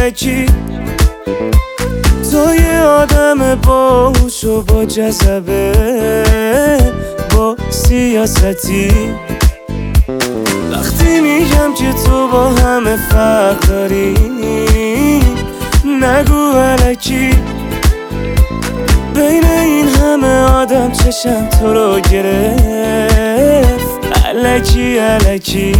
الکی تو یه آدم باهوش و با جذبه با سیاستی وقتی میگم که تو با همه فرق داری نگو الکی بین این همه آدم چشم تو رو گرفت الکی الکی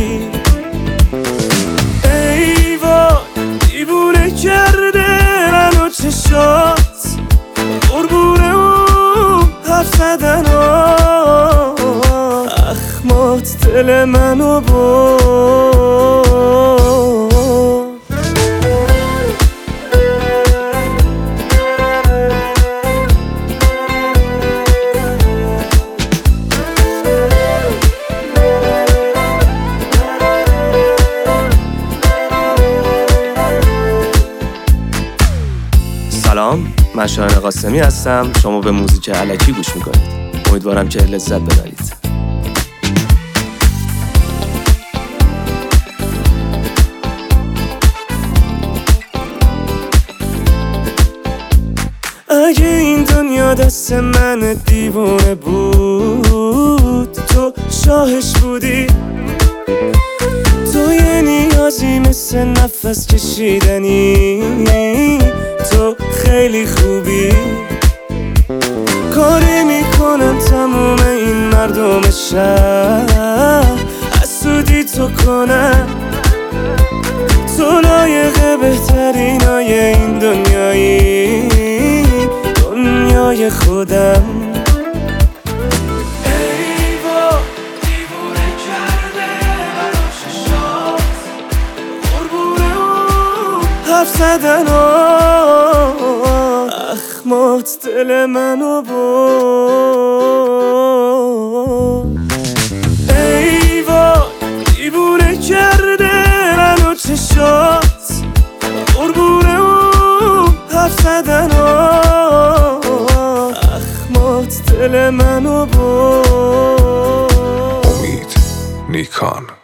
ای وای دیوونه کرده منو چشات قربونه اون حرف زدن اخمات دل منو برد سلام، من شایان قاسمی هستم. شما به موزیک الکی گوش میکنید. امیدوارم که لذت ببرید. اگه این دنیا دست من دیوونه بود تو شاهش بودی تو یه نیازی مثل نفس کشیدنی تو خیلی خوبی کاری میکنم تموم این مردم شهر حسودی تو کنم تو لایق بهترینای این دنیایی دنیای خودم ای وای دیوونه کرده منو چشات قربونه اون حرف زدن اخمات دل منو برد ای وای دیوونه کرده منو چشات قربونه اون حرف زدن اخمات دل منو برد امید نیکان